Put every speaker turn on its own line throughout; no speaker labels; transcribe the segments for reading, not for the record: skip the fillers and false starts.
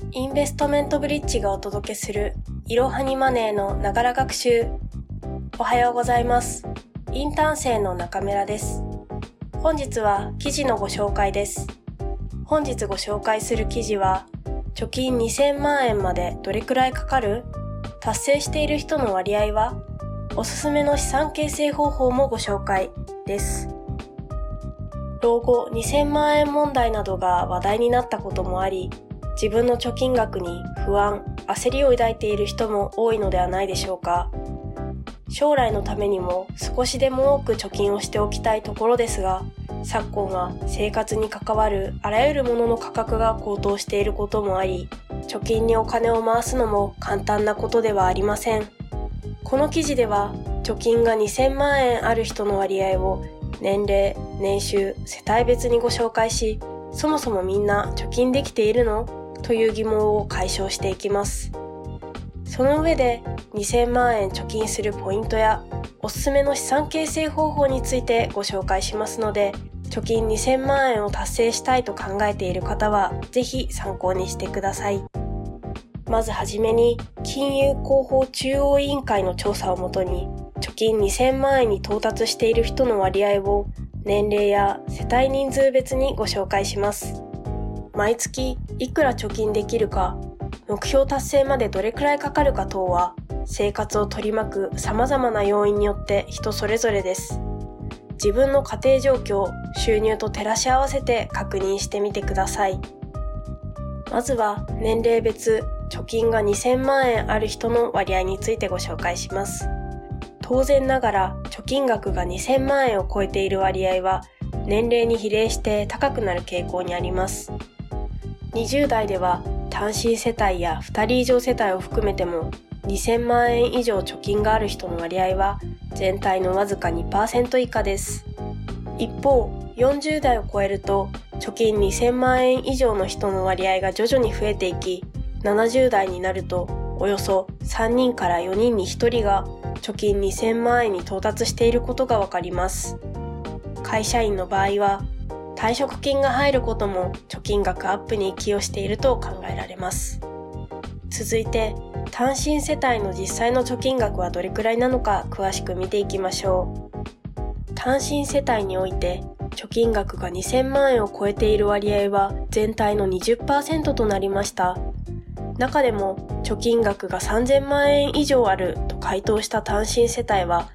インベストメントブリッジがお届けするいろはにマネーのながら学習。おはようございます。インターン生の中村です。本日は記事のご紹介です。本日ご紹介する記事は、貯金2000万円までどれくらいかかる？達成している人の割合は？おすすめの資産形成方法もご紹介です。老後2000万円問題などが話題になったこともあり、自分の貯金額に不安、焦りを抱いている人も多いのではないでしょうか。将来のためにも少しでも多く貯金をしておきたいところですが、昨今は生活に関わるあらゆるものの価格が高騰していることもあり、貯金にお金を回すのも簡単なことではありません。この記事では、貯金が2000万円ある人の割合を年齢、年収、世帯別にご紹介し、そもそもみんな貯金できているの？という疑問を解消していきます。その上で2000万円貯金するポイントやおすすめの資産形成方法についてご紹介しますので、貯金2000万円を達成したいと考えている方はぜひ参考にしてください。まずはじめに、金融広報中央委員会の調査をもとに、貯金2000万円に到達している人の割合を年齢や世帯人数別にご紹介します。毎月いくら貯金できるか、目標達成までどれくらいかかるか等は、生活を取り巻く様々な要因によって人それぞれです。自分の家庭状況、収入と照らし合わせて確認してみてください。まずは年齢別、貯金が2000万円ある人の割合についてご紹介します。当然ながら貯金額が2000万円を超えている割合は年齢に比例して高くなる傾向にあります。20代では単身世帯や2人以上世帯を含めても2000万円以上貯金がある人の割合は全体のわずか 2% 以下です。一方、40代を超えると貯金2000万円以上の人の割合が徐々に増えていき、70代になるとおよそ3人から4人に1人が貯金2000万円に到達していることがわかります。会社員の場合は退職金が入ることも貯金額アップに寄与していると考えられます。続いて、単身世帯の実際の貯金額はどれくらいなのか詳しく見ていきましょう。単身世帯において貯金額が2000万円を超えている割合は全体の 20% となりました。中でも貯金額が3000万円以上あると回答した単身世帯は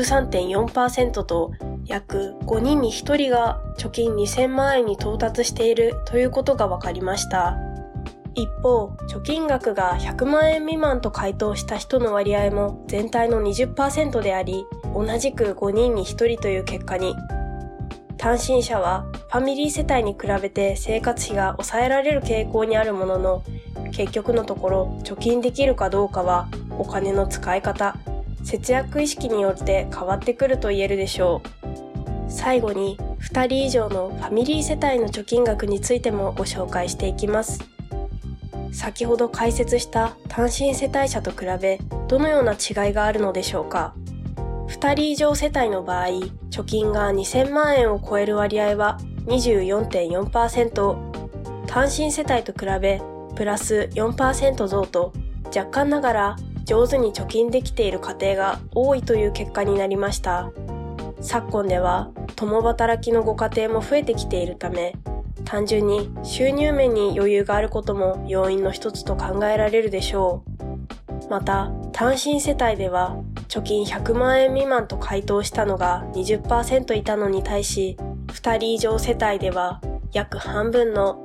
13.4% と約5人に1人が貯金2000万円に到達しているということが分かりました。一方、貯金額が100万円未満と回答した人の割合も全体の 20% であり、同じく5人に1人という結果に。単身者はファミリー世帯に比べて生活費が抑えられる傾向にあるものの、結局のところ貯金できるかどうかはお金の使い方、節約意識によって変わってくると言えるでしょう。最後に2人以上のファミリー世帯の貯金額についてもご紹介していきます。先ほど解説した単身世帯者と比べどのような違いがあるのでしょうか。2人以上世帯の場合、貯金が2000万円を超える割合は 24.4%、単身世帯と比べプラス 4% 増と、若干ながら上手に貯金できている家庭が多いという結果になりました。昨今では共働きのご家庭も増えてきているため、単純に収入面に余裕があることも要因の一つと考えられるでしょう。また、単身世帯では貯金100万円未満と回答したのが 20% いたのに対し、2人以上世帯では約半分の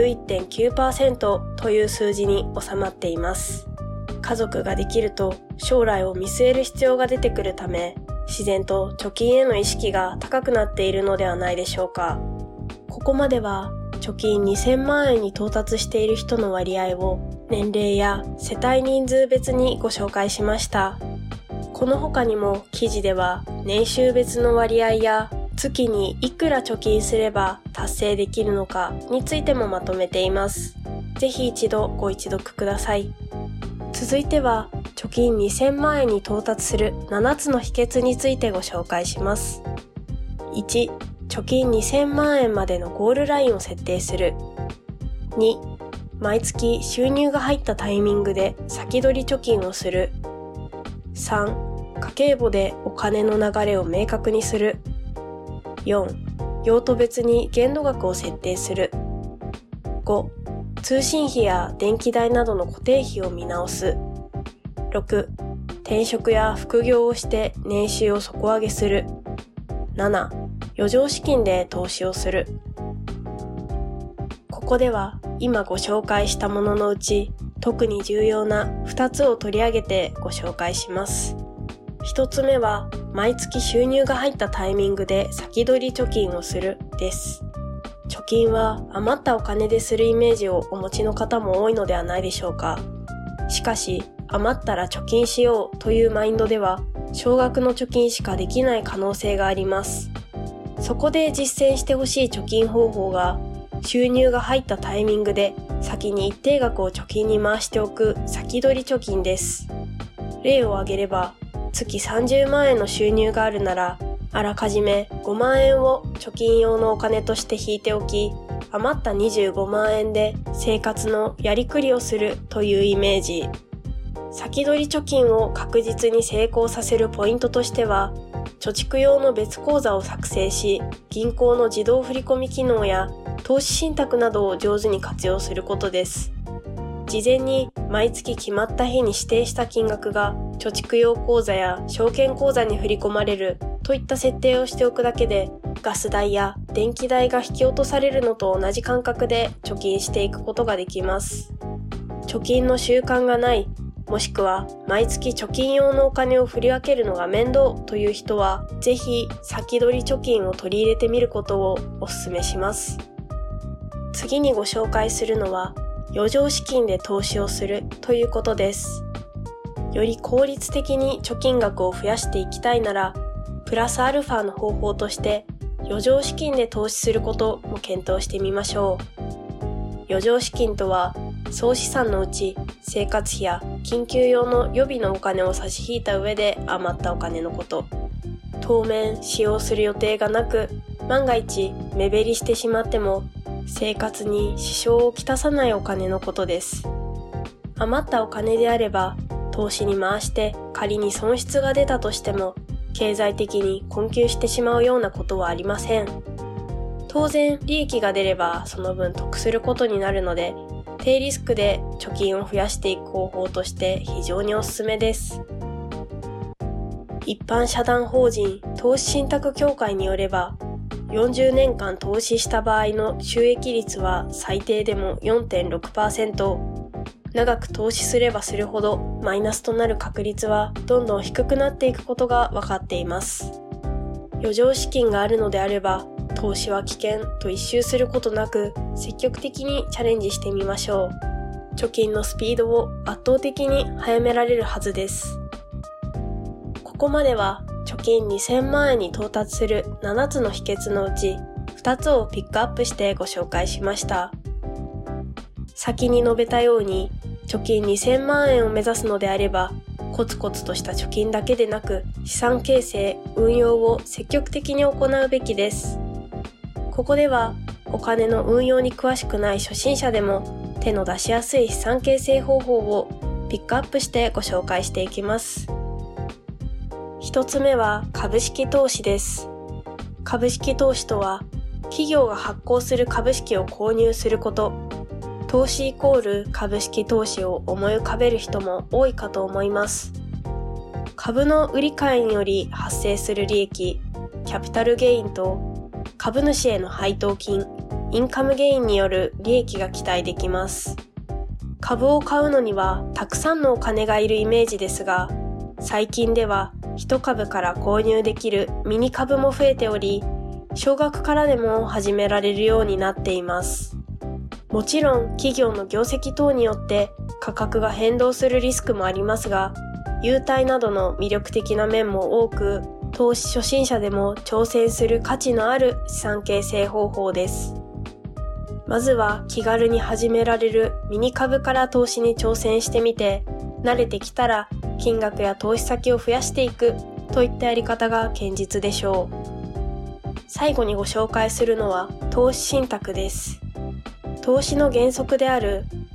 11.9% という数字に収まっています。家族ができると将来を見据える必要が出てくるため、自然と貯金への意識が高くなっているのではないでしょうか。ここまでは貯金2000万円に到達している人の割合を年齢や世帯人数別にご紹介しました。この他にも記事では年収別の割合や月にいくら貯金すれば達成できるのかについてもまとめています。ぜひ一度ご一読ください。続いては貯金2000万円に到達する7つの秘訣についてご紹介します。1、貯金2000万円までのゴールラインを設定する。2、 毎月収入が入ったタイミングで先取り貯金をする。3、家計簿でお金の流れを明確にする。4、用途別に限度額を設定する。5、通信費や電気代などの固定費を見直す。6、転職や副業をして年収を底上げする。7、余剰資金で投資をする。ここでは今ご紹介したもののうち特に重要な2つを取り上げてご紹介します。1つ目は毎月収入が入ったタイミングで先取り貯金をするです。貯金は余ったお金でするイメージをお持ちの方も多いのではないでしょうか。しかし余ったら貯金しようというマインドでは少額の貯金しかできない可能性があります。そこで実践してほしい貯金方法が収入が入ったタイミングで先に一定額を貯金に回しておく先取り貯金です。例を挙げれば月30万円の収入があるならあらかじめ5万円を貯金用のお金として引いておき余った25万円で生活のやりくりをするというイメージ。先取り貯金を確実に成功させるポイントとしては貯蓄用の別口座を作成し銀行の自動振込機能や投資信託などを上手に活用することです。事前に毎月決まった日に指定した金額が貯蓄用口座や証券口座に振り込まれるといった設定をしておくだけでガス代や電気代が引き落とされるのと同じ感覚で貯金していくことができます。貯金の習慣がない、もしくは毎月貯金用のお金を振り分けるのが面倒という人はぜひ先取り貯金を取り入れてみることをお勧めします。次にご紹介するのは余剰資金で投資をするということです。より効率的に貯金額を増やしていきたいならプラスアルファの方法として余剰資金で投資することも検討してみましょう。余剰資金とは総資産のうち生活費や緊急用の予備のお金を差し引いた上で余ったお金のこと。当面使用する予定がなく万が一目減りしてしまっても生活に支障をきたさないお金のことです。余ったお金であれば投資に回して仮に損失が出たとしても経済的に困窮してしまうようなことはありません。当然利益が出ればその分得することになるので低リスクで貯金を増やしていく方法として非常におすすめです。一般社団法人投資信託協会によれば40年間投資した場合の収益率は最低でも 4.6%。長く投資すればするほどマイナスとなる確率はどんどん低くなっていくことが分かっています。余剰資金があるのであれば投資は危険と一蹴することなく積極的にチャレンジしてみましょう。貯金のスピードを圧倒的に速められるはずです。ここまでは貯金2000万円に到達する7つの秘訣のうち2つをピックアップしてご紹介しました。先に述べたように貯金2000万円を目指すのであればコツコツとした貯金だけでなく資産形成・運用を積極的に行うべきです。ここではお金の運用に詳しくない初心者でも手の出しやすい資産形成方法をピックアップしてご紹介していきます。一つ目は株式投資です。株式投資とは企業が発行する株式を購入すること。投資イコール株式投資を思い浮かべる人も多いかと思います。株の売り買いにより発生する利益、キャピタルゲインと株主への配当金、インカムゲインによる利益が期待できます。株を買うのにはたくさんのお金がいるイメージですが、最近では1株から購入できるミニ株も増えており、少額からでも始められるようになっています。もちろん企業の業績等によって価格が変動するリスクもありますが、優待などの魅力的な面も多く、投資初心者でも挑戦する価値のある資産形成方法です。まずは気軽に始められるミニ株から投資に挑戦してみて、慣れてきたら金額や投資先を増やしていくといったやり方が堅実でしょう。最後にご紹介するのは投資信託です。投資の原則である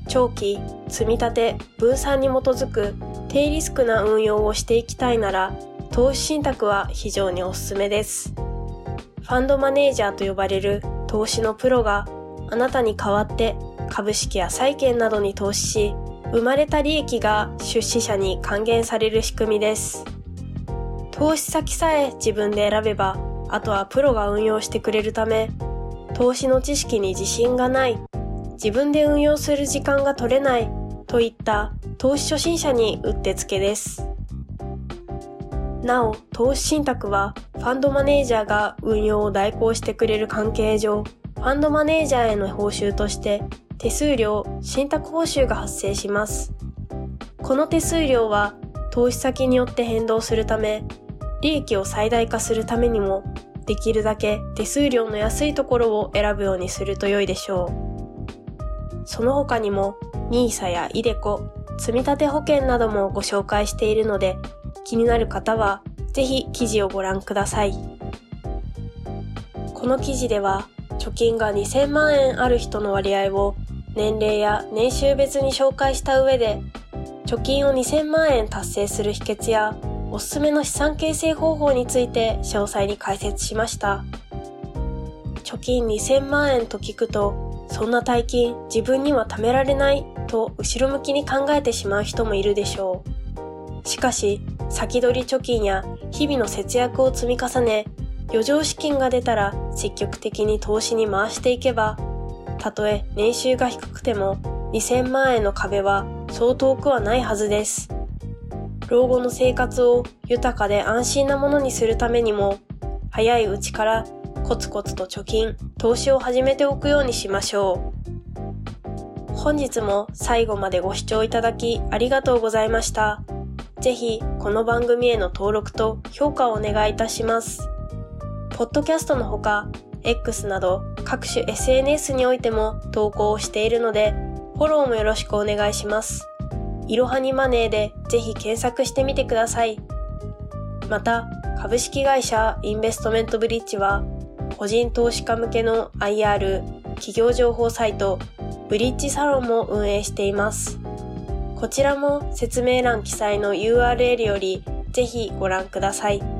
長期、積み立て、分散に基づく低リスクな運用をしていきたいなら、投資信託は非常におすすめです。ファンドマネージャーと呼ばれる投資のプロがあなたに代わって株式や債券などに投資し、生まれた利益が出資者に還元される仕組みです。投資先さえ自分で選べば、あとはプロが運用してくれるため、投資の知識に自信がない、自分で運用する時間が取れないといった投資初心者にうってつけです。なお、投資信託はファンドマネージャーが運用を代行してくれる関係上、ファンドマネージャーへの報酬として手数料、信託報酬が発生します。この手数料は投資先によって変動するため、利益を最大化するためにも、できるだけ手数料の安いところを選ぶようにすると良いでしょう。その他にも NISA やiDeCo、積立保険などもご紹介しているので、気になる方はぜひ記事をご覧ください。この記事では、貯金が2000万円ある人の割合を年齢や年収別に紹介した上で、貯金を2000万円達成する秘訣やおすすめの資産形成方法について詳細に解説しました。貯金2000万円と聞くと、そんな大金自分には貯められないと後ろ向きに考えてしまう人もいるでしょう。しかし、先取り貯金や日々の節約を積み重ね、余剰資金が出たら積極的に投資に回していけば、たとえ年収が低くても2000万円の壁はそう遠くはないはずです。老後の生活を豊かで安心なものにするためにも、早いうちからコツコツと貯金、投資を始めておくようにしましょう。本日も最後までご視聴いただきありがとうございました。ぜひこの番組への登録と評価をお願いいたします。ポッドキャストのほか、X など各種 SNS においても投稿をしているので、フォローもよろしくお願いします。いろはにマネーでぜひ検索してみてください。また、株式会社インベストメントブリッジは、個人投資家向けの IR、企業情報サイト、ブリッジサロンも運営しています。こちらも説明欄記載の URL よりぜひご覧ください。